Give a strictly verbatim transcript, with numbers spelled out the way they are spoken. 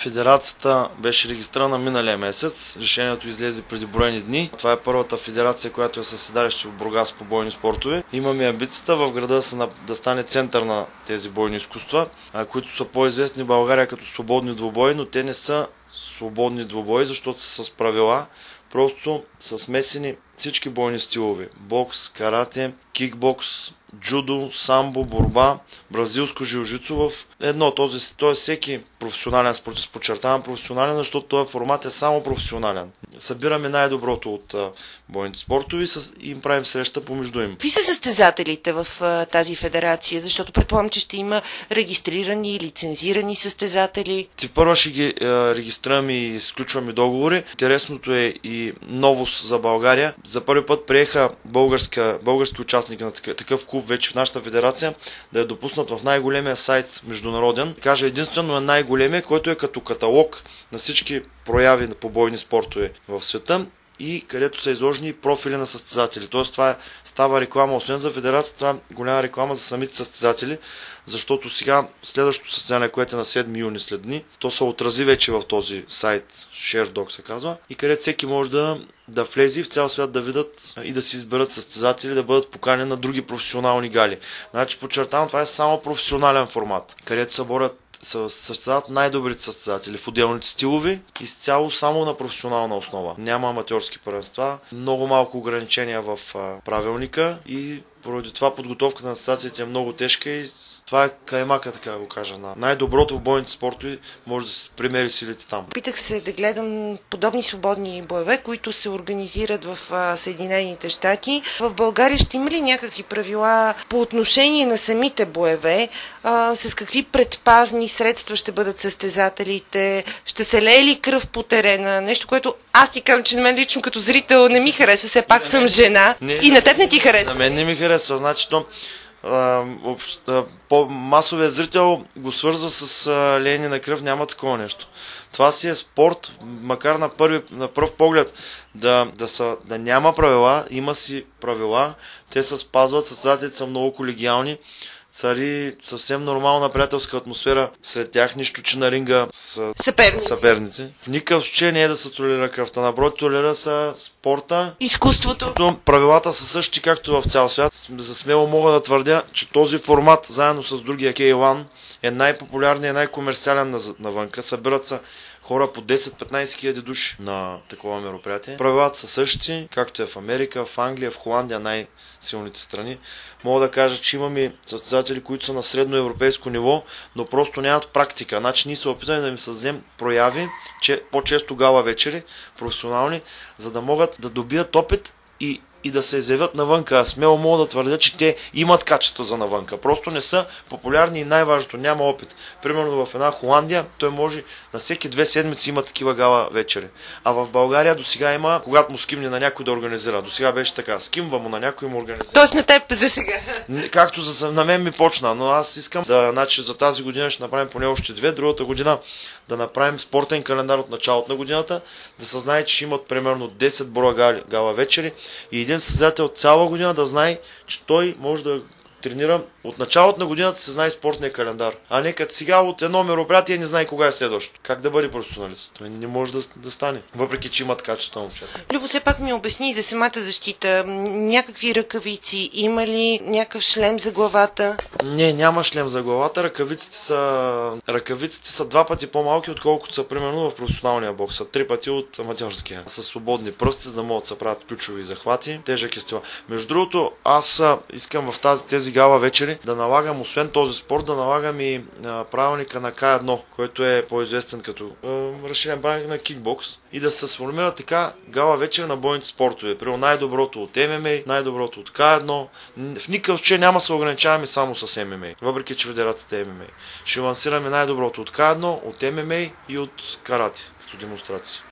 Федерацията беше регистрирана миналия месец. Решението излезе преди броени дни. Това е първата федерация, която е със седалище в Бургас по бойни спортове. Имаме амбицията в града да, да стане център на тези бойни изкуства, които са по-известни в България като свободни двубои, но те не са свободни двубои, защото са с правила. Просто са смесени всички бойни стилове. Бокс, карате, кикбокс, джудо, самбо, борба, бразилско жилжицу в едно. Този, той е всеки професионален спортист. Подчертавам професионален, защото този формат е само професионален. Събираме най-доброто от а, бойните спортове и им правим среща помежду им. Какви са състезателите в а, тази федерация? Защото предполагам, че ще има регистрирани и лицензирани състезатели. Ти първо ще ги а, регистрираме и изключваме договори. Интересното е и новост за България. За първи път приеха българска, български участники на такъв, такъв клуб вече в нашата федерация да е допуснат в най-големия сайт международен. Кажа единствено е най-големия, който е като каталог на всички прояви по бойни спортове в света и където са изложени профили на състезатели. Тоест това е, става реклама, освен за федерацията, това е голяма реклама за самите състезатели, защото сега следващото състезание, което е на седми юни след дни, то се отрази вече в този сайт, ShareDoc се казва, и където всеки може да, да влезе в цял свят да видят и да си изберат състезатели, да бъдат поканени на други професионални гали. Значи подчертавам, това е само професионален формат, където се борят състезават най-добрите състезатели в отделните стилови и с цяло само на професионална основа. Няма аматьорски първенства, много малко ограничения в а, правилника и поради това подготовката на състезателите е много тежка и това е каймака, така да го кажа. На най-доброто в бойните спортове може да се примери силите там. Питах се да гледам подобни свободни боеве, които се организират в а, Съединените щати. В България ще има ли някакви правила по отношение на самите боеве? А, с какви предпазни средства ще бъдат състезателите? Ще се лее ли кръв по терена? Нещо, което аз ти казвам, че на мен лично като зрител не ми харесва. Все пак съм жена. Не, и на теб не ти харесва. На мен не ми харесва. Значи, то, по-масовия зрител го свързва с а, леене на кръв, няма такова нещо. Това си е спорт, макар на, първи, на пръв поглед да, да, са, да няма правила, има си правила, те се спазват, състезателите са много колегиални, цари съвсем нормална приятелска атмосфера сред тях, нищо, че на ринга са съперници. съперници. В никакъв случай не е да се толерира кръвта, напротив, толерира са спорта, изкуството. Правилата са същи, както в цял свят. За смело мога да твърдя, че този формат, заедно с другия кей едно, е най-популярният и най-комерциален навънка. Събират се хора по десет-петнайсет хиляди души на такова мероприятие. Правилата са същи, както е в Америка, в Англия, в Холандия, най-силните страни. Мога да кажа, че имаме състезатели, които са на средно европейско ниво, но просто нямат практика. Значи ние се опитваме да им създадем прояви, че по-често гала вечери, професионални, за да могат да добият опит и и да се изявят навънка. Аз смело мога да твърдя, че те имат качество за навънка. Просто не са популярни и най-важното, няма опит. Примерно в една Холандия той може на всеки две седмици има такива гала вечери. А в България до сега има, когато му скимне на някой да организира. До сега беше така. Скимва му на някой му организира. Тоест на теб за сега. Както за, на мен ми почна, но аз искам да, значи за тази година ще направим поне още две, другата година да направим спортен календар от началото на годината, да се знае, че имат примерно десет броя гала, гала вечери и един състезател цяла година да знае, че той може да тренира от началото на годината се знае спортния календар. А не като сега от едно мероприятие не знае кога е следващото. Как да бъде професионалист? Той не може да, да стане. Въпреки, че имат качество на момчета. Любо, все пак ми обясни за самата защита. Някакви ръкавици? Има ли някакъв шлем за главата? Не, няма шлем за главата. Ръкавиците са, ръкавиците са два пъти по-малки, отколкото са примерно в професионалния бокс. Са три пъти от аматьорския. С свободни пръсти, за да могат да се правят ключови захвати. Тежък е стила. Между другото, аз искам в тази, тези гала вечери да налагам, освен този спорт, да налагам и а, правилника на К едно, който е по-известен като а, разширен правилник на кикбокс и да се сформира така гала вечер на бойните спортове. Примерно най-доброто от Ем Ем А, най-доброто от К едно. В никакъв случай няма да се ограничаваме само с Ем Ем А, въпреки че федерацията е Ем Ем А. Ще лансираме най-доброто от К едно, от Ем Ем А и от карате като демонстрация.